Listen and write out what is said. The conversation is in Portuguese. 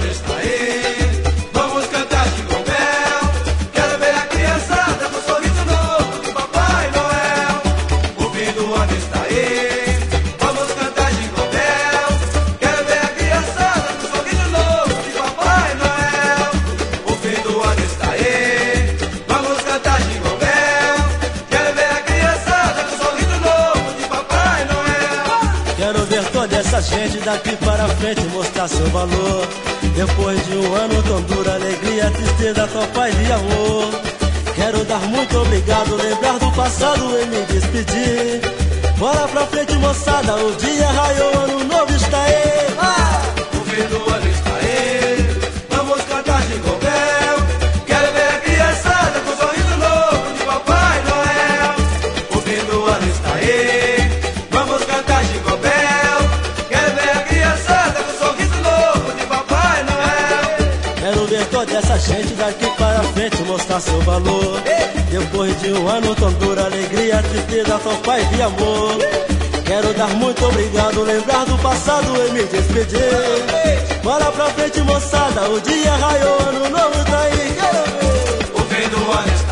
ano está aí, vamos cantar Jingle Bell. Quero ver a criançada com um sorriso novo de Papai Noel. O fim do ano está aí, vamos cantar Jingle Bell. Quero ver a criançada com um sorriso novo de Papai Noel. O fim do ano está aí, vamos cantar Jingle Bell. Quero ver a criançada com um sorriso novo de Papai Noel. Quero ver toda essa gente daqui para frente mostrar seu valor. Depois de um ano tão duro, alegria, tristeza, só paz e amor. Quero dar muito obrigado, lembrar do passado e me despedir. Bora pra frente, moçada, o dia raiou, ano novo está aí. O fim do ano está aí, vamos cantar Jingle Bell. Quero ver a criançada com um sorriso novo de Papai Noel. O fim do ano está aí, vamos cantar Jingle Bell. Quero ver a criançada com um sorriso novo de Papai Noel. Quero ver toda essa gente daqui para frente mostrar seu valor. Depois de um ano tão duro, alegria, tristeza, só paz e amor. Quero dar muito obrigado, lembrar do passado e me despedir. Bora pra frente, moçada, o dia raiou, ano novo tá aí. Quero ver. O fim do ano está